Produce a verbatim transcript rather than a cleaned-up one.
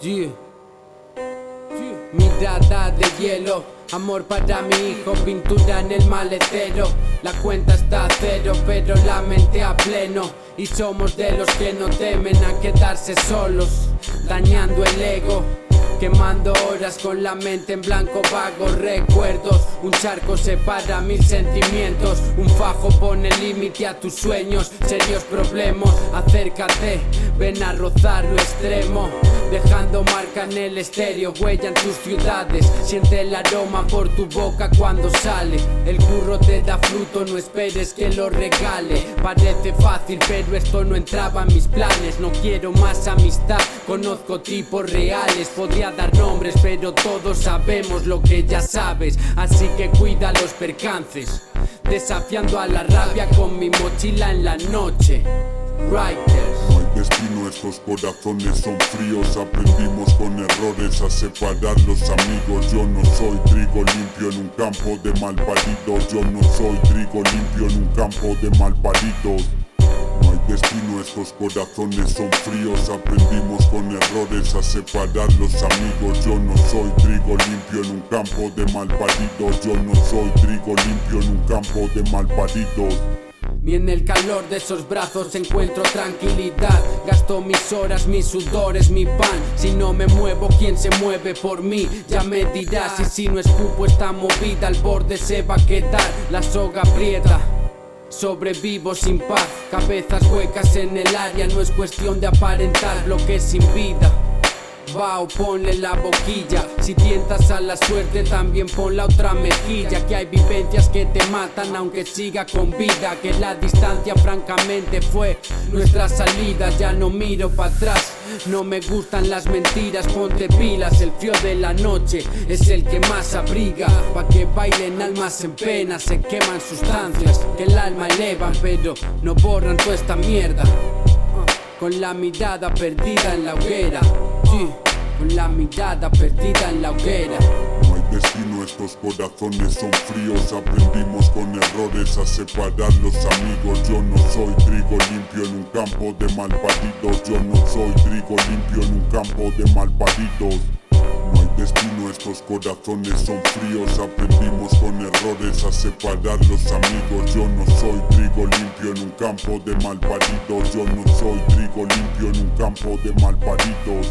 Yeah. Yeah. Mirada de hielo, amor para mi hijo, pintura en el maletero. La cuenta está a cero, pero la mente a pleno. Y somos de los que no temen a quedarse solos, dañando el ego, quemando horas con la mente en blanco, vagos recuerdos. Un charco separa mil sentimientos, un fajo pone límite a tus sueños. Serios problemas, acércate, ven a rozar lo extremo, dejando marca en el estéreo, huella en tus ciudades. Siente el aroma por tu boca cuando sale. El curro te da fruto, no esperes que lo regale. Parece fácil, pero esto no entraba en mis planes. No quiero más amistad, conozco tipos reales. Podría dar nombres, pero todos sabemos lo que ya sabes. Así que cuida los percances, desafiando a la rabia con mi mochila en la noche. Writers. No hay destino, estos corazones son fríos. Aprendimos con errores a separar los amigos. Yo no soy trigo limpio en un campo de malparidos. Yo no soy trigo limpio en un campo de malparidos. No hay destino, estos corazones son fríos. Aprendimos con errores a separar los amigos. Yo no soy trigo limpio en un campo de malparidos. Yo no soy trigo limpio en un campo de malparidos. Ni en el calor de esos brazos encuentro tranquilidad. Gasto mis horas, mis sudores, mi pan. Si no me muevo, ¿quién se mueve por mí? Ya me dirás. Y si no escupo esta movida, al borde se va a quedar la soga aprieta. Sobrevivo sin paz, cabezas huecas en el área. No es cuestión de aparentar bloques sin vida. Va o ponle la boquilla. Si tientas a la suerte, también pon la otra mejilla. Que hay vivencias que te matan aunque siga con vida. Que la distancia francamente fue nuestra salida. Ya no miro para atrás, no me gustan las mentiras. Ponte pilas, el frío de la noche es el que más abriga. Pa' que bailen almas en pena, se queman sustancias que el alma elevan, pero no borran toda esta mierda. Con la mirada perdida en la hoguera. Sí, con la mirada perdida en la hoguera. No hay destino, estos corazones son fríos. Aprendimos con errores a separar los amigos. Yo no soy trigo limpio en un campo de malparidos. Yo no soy trigo limpio en un campo de malparidos. No hay destino, estos corazones son fríos. Aprendimos con errores a separar los amigos. Yo no soy trigo limpio en un campo de malparidos. Yo no soy trigo limpio en un campo de malparidos.